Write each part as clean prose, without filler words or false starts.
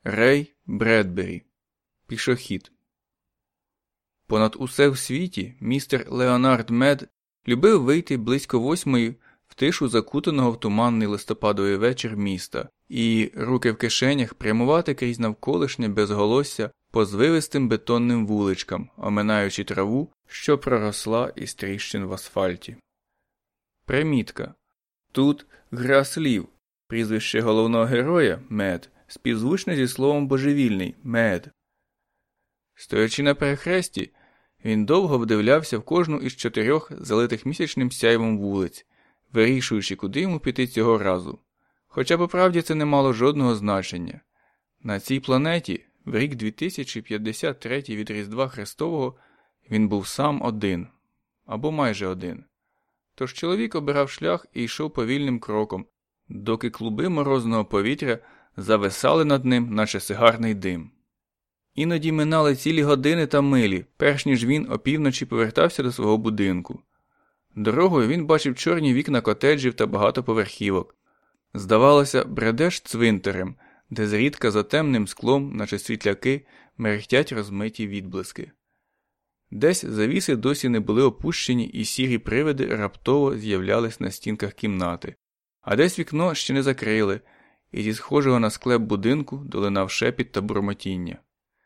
Рей Бредбері. Пішохід. Понад усе в світі містер Леонард Мед любив вийти близько 8 в тишу закутаного в туманний листопадовий вечір міста і, руки в кишенях, прямувати крізь навколишнє безголосся по звивистим бетонним вуличкам, оминаючи траву, що проросла із тріщин в асфальті. Примітка. Тут гра слів. Прізвище головного героя – Мед, співзвучне зі словом божевільний – Мед. Стоячи на перехресті, він довго вдивлявся в кожну із 4 залитих місячним сяйвом вулиць, вирішуючи, куди йому піти цього разу. Хоча, по правді, це не мало жодного значення. На цій планеті, в рік 2053 від Різдва Христового, він був сам один. Або майже один. Тож чоловік обирав шлях і йшов повільним кроком, доки клуби морозного повітря зависали над ним, наче сигарний дим. Іноді минали цілі години та милі, перш ніж він опівночі повертався до свого будинку. Дорогою він бачив чорні вікна котеджів та багатоповерхівок. Здавалося, бредеш цвинтарем, де зрідка за темним склом, наче світляки, мерехтять розмиті відблиски. Десь завіси досі не були опущені і сірі привиди раптово з'являлись на стінках кімнати, а десь вікно ще не закрили, і зі схожого на склеп будинку долинав шепіт та бурмотіння.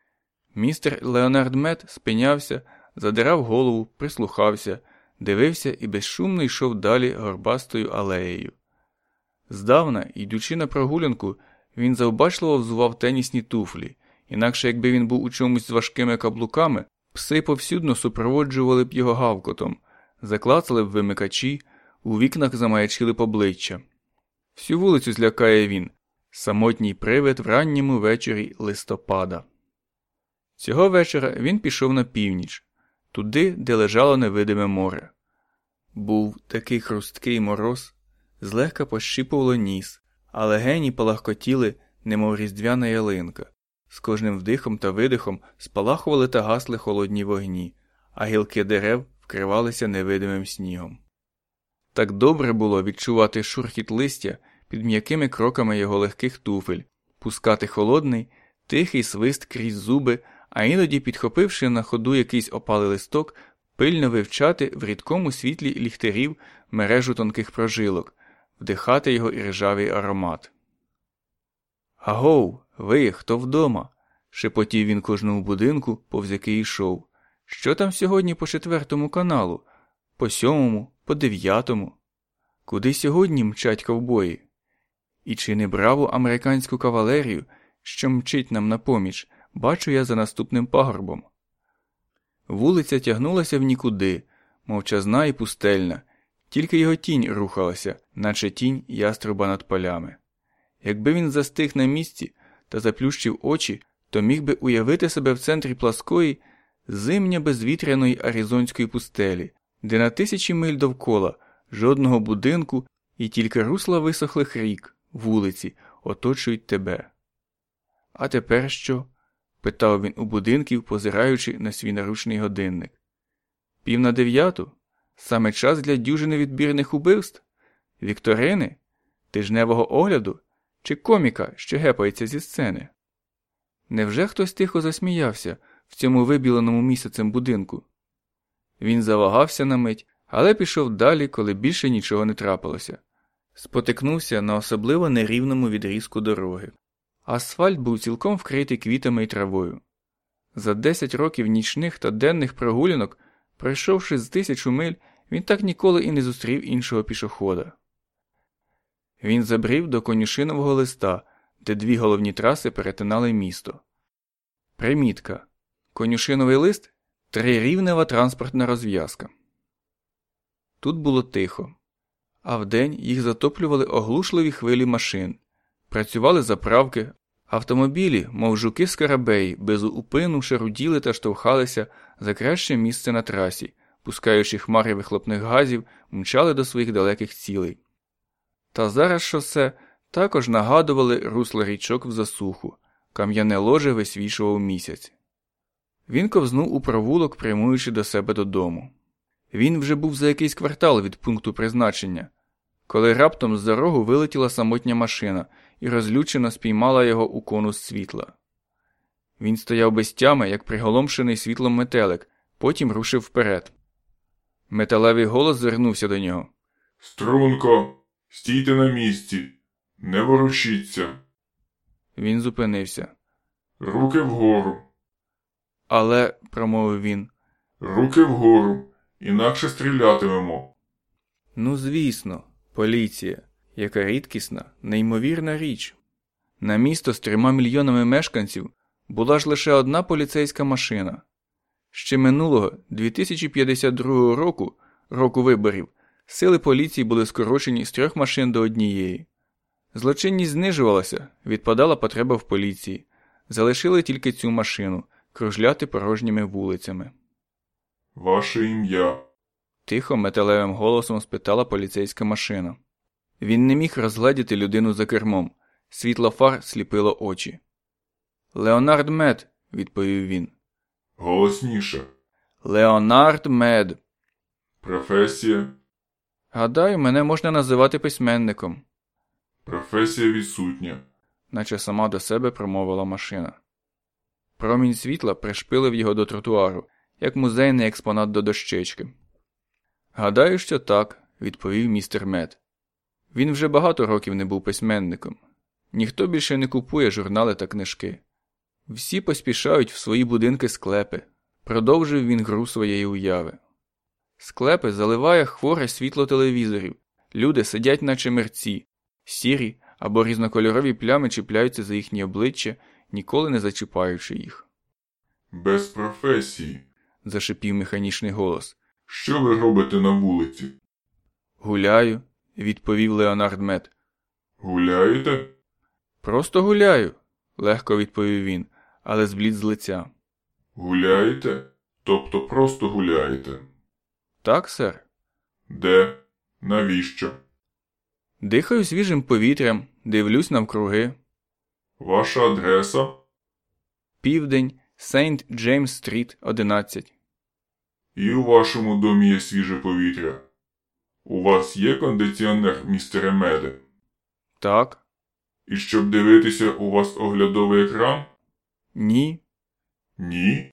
Містер Леонард Мед спинявся, задирав голову, прислухався, дивився і безшумно йшов далі горбастою алеєю. Здавна, йдучи на прогулянку, він завбачливо взував тенісні туфлі, інакше якби він був у чомусь з важкими каблуками, пси повсюдно супроводжували б його гавкотом, заклацали б вимикачі, у вікнах замаячили б обличчя. Всю вулицю злякає він, самотній привид в ранньому вечорі листопада. Цього вечора він пішов на північ, туди, де лежало невидиме море. Був такий хрусткий мороз, злегка пощипувало ніс, а легені палахкотіли, немов різдвяна ялинка. З кожним вдихом та видихом спалахували та гасли холодні вогні, а гілки дерев вкривалися невидимим снігом. Так добре було відчувати шурхіт листя під м'якими кроками його легких туфель, пускати холодний, тихий свист крізь зуби, а іноді, підхопивши на ходу якийсь опалий листок, пильно вивчати в рідкому світлі ліхтарів мережу тонких прожилок, вдихати його іржавий аромат. «Агоу, ви, хто вдома?» – шепотів він кожному будинку, повз який йшов. «Що там сьогодні по 4-му каналу? По 7-му? По 9-му? Куди сьогодні мчать ковбої? І чи не браву американську кавалерію, що мчить нам на поміч, бачу я за наступним пагорбом?» Вулиця тягнулася в нікуди, мовчазна і пустельна, тільки його тінь рухалася, наче тінь яструба над полями. Якби він застиг на місці та заплющив очі, то міг би уявити себе в центрі пласкої, зимня-безвітряної аризонської пустелі, де на 1000 миль довкола жодного будинку і тільки русла висохлих рік, вулиці, оточують тебе. «А тепер що?» – питав він у будинків, позираючи на свій наручний годинник. «8:45? Саме час для дюжини відбірних убивств? Вікторини? Тижневого огляду? Чи коміка, що гепається зі сцени?» Невже хтось тихо засміявся в цьому вибіленому місяцем будинку? Він завагався на мить, але пішов далі, коли більше нічого не трапилося. Спотикнувся на особливо нерівному відрізку дороги. Асфальт був цілком вкритий квітами і травою. За 10 років нічних та денних прогулянок, пройшовши з 1000 миль, він так ніколи і не зустрів іншого пішохода. Він забрів до Конюшинового листа, де 2 головні траси перетинали місто. Примітка. Конюшиновий лист – 3-рівнева транспортна розв'язка. Тут було тихо. А вдень їх затоплювали оглушливі хвилі машин. Працювали заправки, автомобілі, мов жуки-скарабеї, без упину шаруділи та штовхалися за краще місце на трасі, пускаючи хмари вихлопних газів, мчали до своїх далеких цілей. Та зараз шосе також нагадували русло річок в засуху, кам'яне ложе висвічував місяць. Він ковзнув у провулок, прямуючи до себе додому. Він вже був за якийсь квартал від пункту призначення, коли раптом з-за рогу вилетіла самотня машина і розлючено спіймала його у конус світла. Він стояв без тями, як приголомшений світлом метелик, потім рушив вперед. Металевий голос звернувся до нього. «Струнко, стійте на місці, не ворушіться». Він зупинився. «Руки вгору». «Але», – промовив він. «Руки вгору, інакше стрілятимемо». Ну, звісно, поліція. Яка рідкісна, неймовірна річ. На місто з 3 мільйонами мешканців була ж лише одна поліцейська машина. Ще минулого, 2052 року, року виборів, сили поліції були скорочені з 3 машин до 1. Злочинність знижувалася, відпадала потреба в поліції. Залишили тільки цю машину, кружляти порожніми вулицями. «Ваше ім'я?» – тихо, металевим голосом спитала поліцейська машина. Він не міг розгледіти людину за кермом. Світло фар сліпило очі. «Леонард Мед», – відповів він. «Голосніше». «Леонард Мед». «Професія?» «Гадаю, мене можна називати письменником». «Професія відсутня», – наче сама до себе промовила машина. Промінь світла пришпилив його до тротуару, як музейний експонат до дощечки. «Гадаю, що так», – відповів містер Мед. Він вже багато років не був письменником. Ніхто більше не купує журнали та книжки. Всі поспішають в свої будинки-склепи. Продовжив він гру своєї уяви. Склепи заливає хворе світло телевізорів. Люди сидять наче мерці. Сірі або різнокольорові плями чіпляються за їхні обличчя, ніколи не зачіпаючи їх. «Без професії», – зашипів механічний голос. «Що ви робите на вулиці?» «Гуляю», – відповів Леонард Мед. «Гуляєте?» «Просто гуляю», – легко відповів він, але зблід з лиця. «Гуляєте? Тобто просто гуляєте?» «Так, сер». «Де? Навіщо?» «Дихаю свіжим повітрям, дивлюсь навкруги». «Ваша адреса?» «Південь, Сейнт-Джеймс-стріт, 11». «І у вашому домі є свіже повітря? У вас є кондиціонер, містере Меде?» «Так». «І щоб дивитися, у вас оглядовий екран?» «Ні». «Ні?»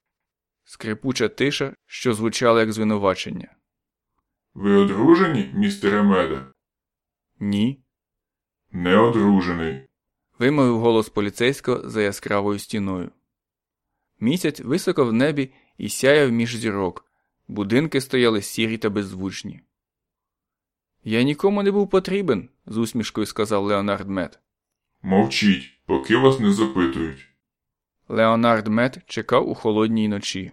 Скрипуча тиша, що звучала як звинувачення. «Ви одружені, містере Меде?» «Ні». «Не одружений», – вимовив голос поліцейського за яскравою стіною. Місяць високо в небі і сяяв між зірок. Будинки стояли сірі та беззвучні. «Я нікому не був потрібен», – з усмішкою сказав Леонард Мед. «Мовчіть, поки вас не запитують». Леонард Мед чекав у холодній ночі.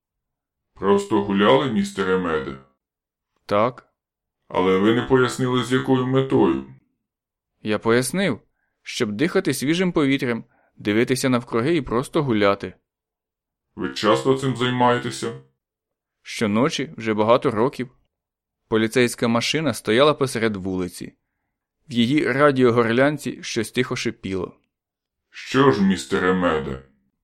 «Просто гуляли, містере Меде?» «Так». «Але ви не пояснили, з якою метою?» «Я пояснив, щоб дихати свіжим повітрям, дивитися навкруги і просто гуляти». «Ви часто цим займаєтеся?» «Щоночі, вже багато років». Поліцейська машина стояла посеред вулиці. В її радіогорлянці щось тихо шипіло. «Що ж, містере Меде?»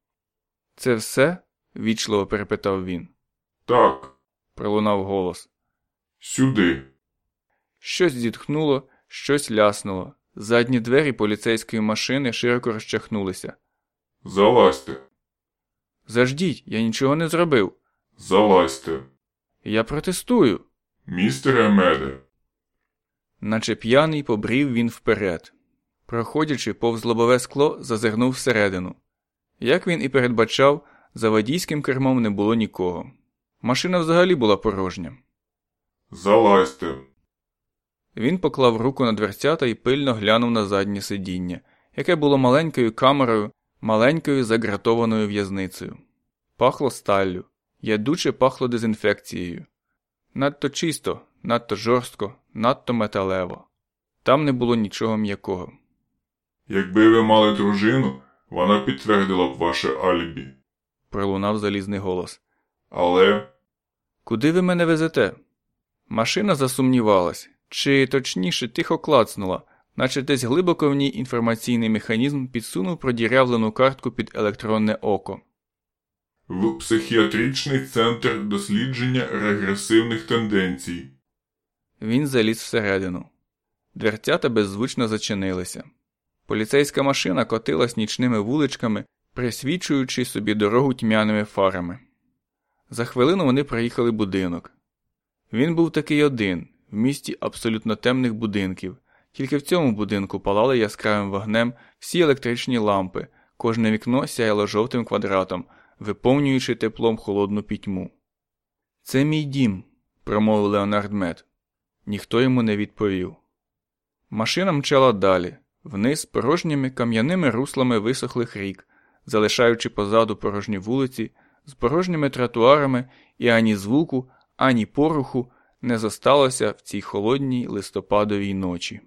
«Це все?» – ввічливо перепитав він. «Так». – пролунав голос. «Сюди». Щось зітхнуло, щось ляснуло. Задні двері поліцейської машини широко розчахнулися. «Залазьте». «Заждіть, я нічого не зробив». «Залазьте». «Я протестую». «Містере Меде». Наче п'яний побрів він вперед. Проходячи повз лобове скло, зазирнув всередину. Як він і передбачав, за водійським кермом не було нікого. Машина взагалі була порожня. «Залазьте». Він поклав руку на дверцята і пильно глянув на заднє сидіння, яке було маленькою камерою, маленькою загратованою в'язницею. Пахло сталлю, ядуче пахло дезінфекцією. Надто чисто, надто жорстко, надто металево. Там не було нічого м'якого. «Якби ви мали дружину, вона підтвердила б ваше алібі», – пролунав залізний голос. «Але…» «Куди ви мене везете?» Машина засумнівалась, чи, точніше, тихо клацнула, наче десь глибоко в ній інформаційний механізм підсунув продірявлену картку під електронне око. «В психіатричний центр дослідження регресивних тенденцій». Він заліз всередину. Дверцята беззвучно зачинилися. Поліцейська машина котилась нічними вуличками, присвічуючи собі дорогу тьмяними фарами. За хвилину вони проїхали будинок. Він був такий один, в місті абсолютно темних будинків. Тільки в цьому будинку палали яскравим вогнем всі електричні лампи, кожне вікно сяяло жовтим квадратом, виповнюючи теплом холодну пітьму. «Це мій дім», – промовив Леонард Мед. Ніхто йому не відповів. Машина мчала далі, вниз порожніми кам'яними руслами висохлих рік, залишаючи позаду порожні вулиці, з порожніми тротуарами, і ані звуку, ані поруху не зосталося в цій холодній листопадовій ночі.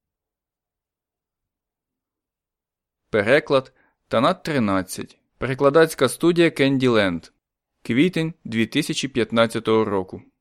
Переклад Танат 13. Перекладацька студія Кенділенд. Квітень 2015 року.